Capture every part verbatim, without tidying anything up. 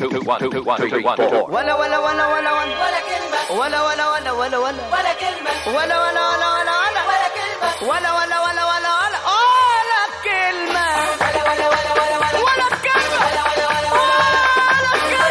two, one, two, one, three, one, four. ولا ولا ولا ولا ولا كلمة ولا ولا ولا ولا ولا ولا كلمة ولا ولا ولا ولا ولا ولا كلمة ولا ولا ولا ولا ولا ولا كلمة ولا ولا ولا ولا ولا ولا كلمة ولا ولا ولا ولا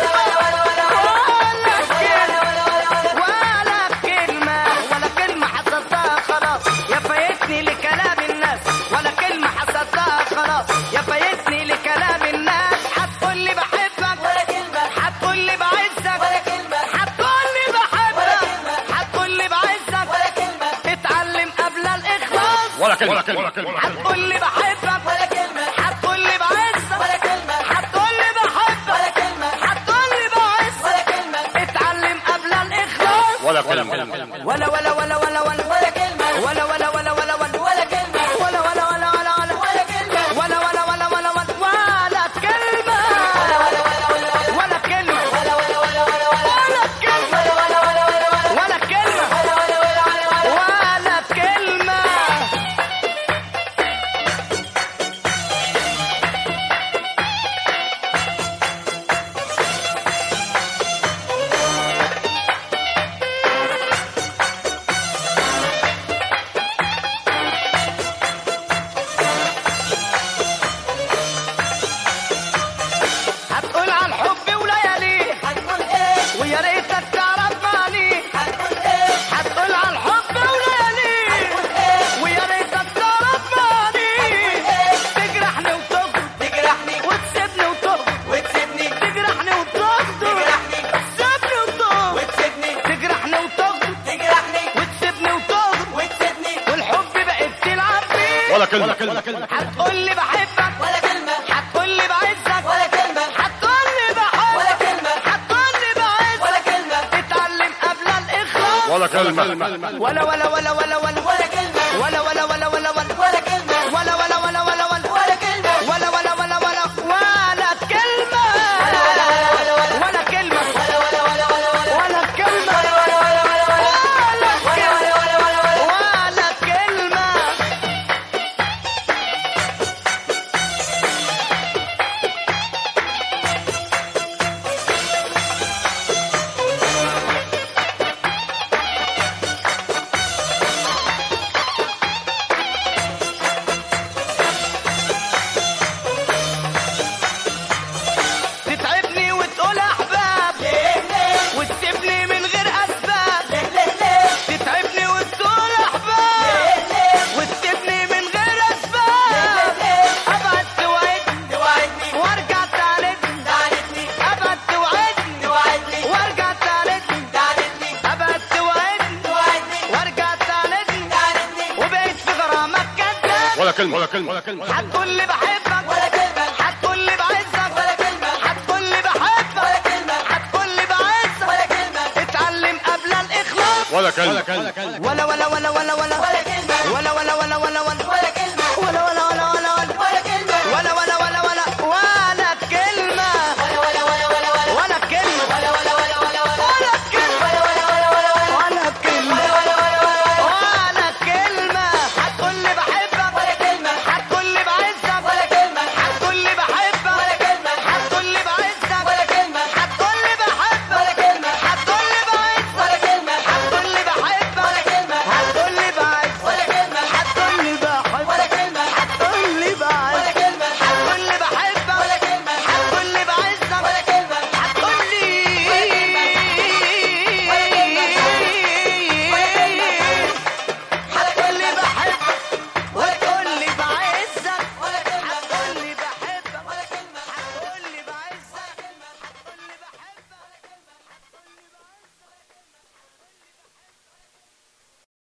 كلمة ولا كلمة حسبتها خلاص يا فايتني لكلام الناس ولا كلمة حسبتها خلاص يا فايتني لكلام الناس هتقول لي بحبك ولا كلمة هتقول لي بعزك ولا كلمة هتقول لي بحبك هتقول لي بعزك ولا كلمة اتعلم قبل الإخلاص ولا كلمة ولا كلمة هتقول لي بحبك ولا كلمة هتقول لي بعزك ولا كلمة هتقول لي بحبك ولا كلمة هتقول لي بعزك ولا كلمة اتعلم قبل الإخلاص ولا كلمة ولا ولا ولا ولا ولا ولا كلمة ولا ولا ولا ولا ولا ولا كلمة ولا ولا ولا ولا ولا ولا كلمة ولا ولا ولا ولا ولا ولا كلمة ولا ولا ولا ولا ولا كلمة ولا ولا ولا ولا ولا كلمة ولا ولا ولا ولا ولا كلمة ولا ولا ولا ولا كلمة هتقول عن حبي وليالي هتقول ايه ويا ريتك تعرف معني هتقول ايه هتقول عن حبي وليالي هتقول ايه ويا ريتك تعرف معني تجرحني وتغدر تجرحني وتسيبني وتغدر وتسيبني تجرحني وتغدر تجرحني تسيبني وتغدر وتسيبني تجرحني وتغدر تجرحني وتسيبني وتغدر وتسيبني والحب بقت تلعب بيه ولا كلمة ولا كلمة هتقول لي بحبك ولا كلمة هتقول لي بعزك ولا كلمة هتقول لي بحبك ولا كلمة هتقول لي بعزك ولا كلمة اتعلم قبل الإخلاص ولا كلمة ولا ولا ولا ولا ولا ولا كلمة ولا ولا ولا ولا ولا ولا كلمة ولا ولا ولا ولا ولا ولا كلمة ولا ولا ولا ولا ولا كلمة ولا ولا ولا ولا ولا كلمة ولا ولا ولا ولا ولا ولا كلمة ولا ولا ولا ولا ولا ولا ولا ولا ولا ولا كلمة تتعبني وتقول احباب وتسيبني من غير اسباب تتعبني وتقول احباب وتسيبني من غير اسباب ابعد توعدني وارجع تعاندني ابعد توعدني وارجع تعاندني ابعد توعدني وارجع تعاندني وبقيت في غرامك كذاب ولا كلمة ولا كلمة ولا كلمة هتقول لي بحبك ولا كلمة هتقول لي بعزك ولا كلمة هتقول لي بحبك ولا كلمة هتقول لي بعزك ولا كلمة اتعلم قبل الإخلاص ولا كلمة ولا ولا ولا ولا ولا ولا كلمة